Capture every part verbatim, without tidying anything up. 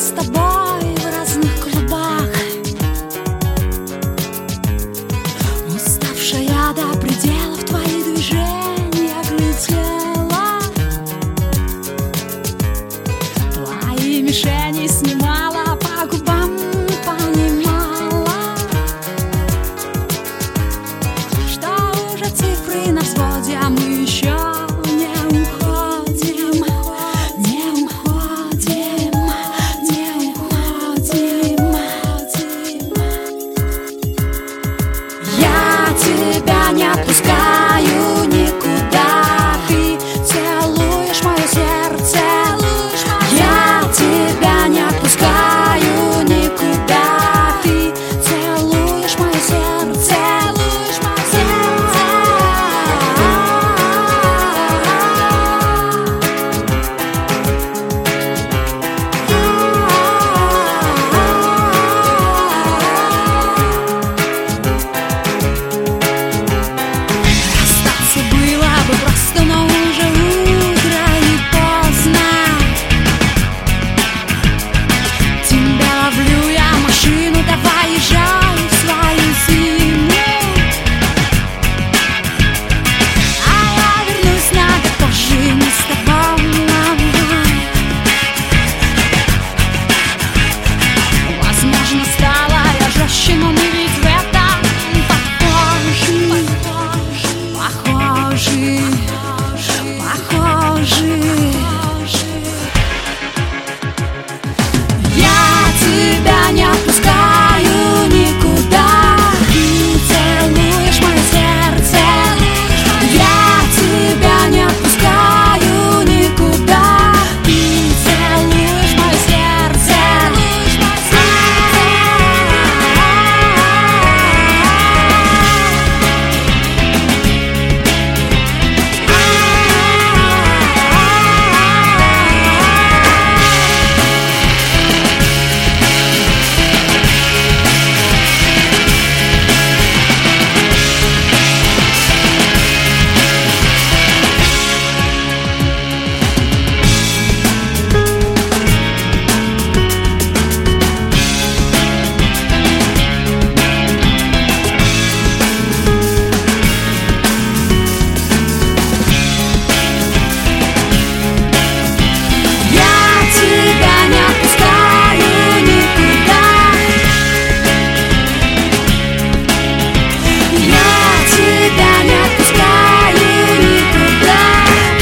с тобой в разных клубах, уставшая до предела в твои движения глядела, твои мишени снимала, по губам понимала, что уже цифры на взводе, а мы еще не уходим, не уходим, не уходим. Я тебя не отпускаю никуда, ты целуешь мое сердце. Я тебя не отпускаю никуда, ты целуешь мое сердце. Расстаться было бы просто, но уже утро и поздно. Тебя ловлю я машину, давай езжай в свою зиму, а я вернусь на год позже, мы с тобой. Возможно, стала я жестче, но мы ведь в этом похожи, похожи, похожи. Я тебя не отпускаю никуда, ты целуешь мое сердце. Я тебя не отпускаю никуда, ты целуешь мое сердце.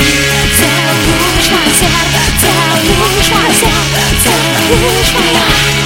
Целуешь моё сердце, целуешь моё.